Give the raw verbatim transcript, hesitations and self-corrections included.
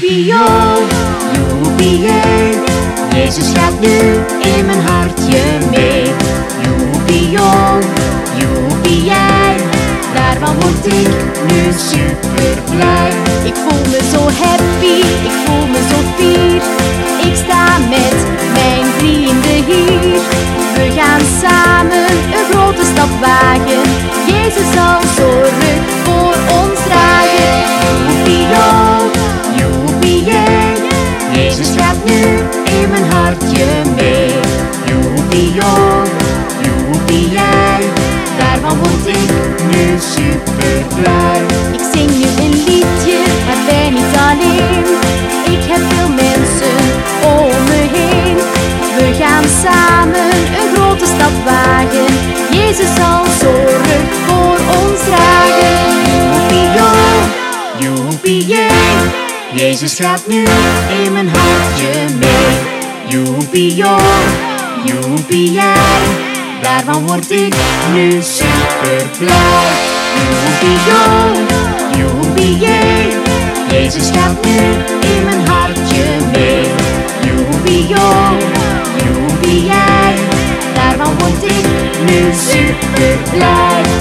Joepie-jo, joepie-jee, Jezus gaat nu in mijn hartje mee. Joepie-jo, joepie-jij, daarvan word ik nu super blij. Ik voel me zo happy, ik voel me zo fier. Ik sta met mijn vrienden hier. We gaan samen een grote stap wagen. Jezus zal zorgen voor ons dragen. Joepie-jo, joepie-jee, Jezus gaat nu in mijn hartje mee. Joepie-jo, joepie-jij, daarvan word ik nu super blij. Ik zing nu een liedje, maar ben niet alleen. Ik heb veel mensen om me heen. We gaan samen een grote stap wagen. Jezus zal zorgen voor ons dragen. Joepie-jo, joepie-jee, Jezus gaat nu in mijn hartje mee. Joepie-jo, joepie-jij, daarvan word ik nu super blij. Joepie-jo, joepie-jee, Jezus gaat nu in mijn hartje mee. Joepie-jo, joepie-jij, daarvan word ik nu super blij.